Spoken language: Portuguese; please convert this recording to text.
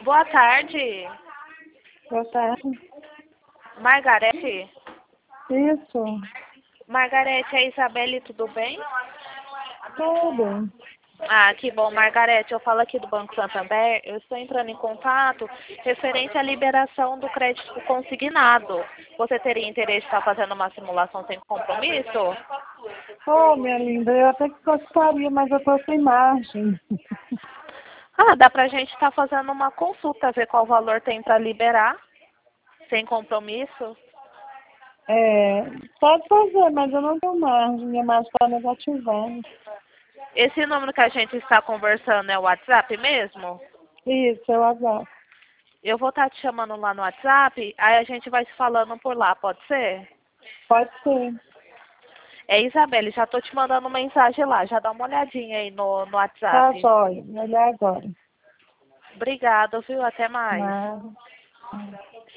Boa tarde, Boa tarde. Margarete. Isso, Margarete, é Isabelle, tudo bem? tudo. Ah, que bom, Margarete. Eu falo aqui do Banco Santander. Eu estou entrando em contato referente à liberação do crédito consignado. Você teria interesse em estar fazendo uma simulação sem compromisso? Ô, minha linda, eu até que gostaria, mas eu tô sem margem. Ah, dá pra gente estar fazendo uma consulta, ver qual valor tem para liberar, sem compromisso. Pode fazer, mas eu não tenho margem, minha margem está negativando. Esse número que a gente está conversando é o WhatsApp mesmo? Isso, eu aguardo. Eu vou estar te chamando lá no WhatsApp, aí a gente vai se falando por lá, pode ser? Pode ser. É, Isabelle, já tô te mandando mensagem lá, já dá uma olhadinha aí no Tá, WhatsApp. jóia. Melhor agora. Obrigada, viu? Até mais. Nada.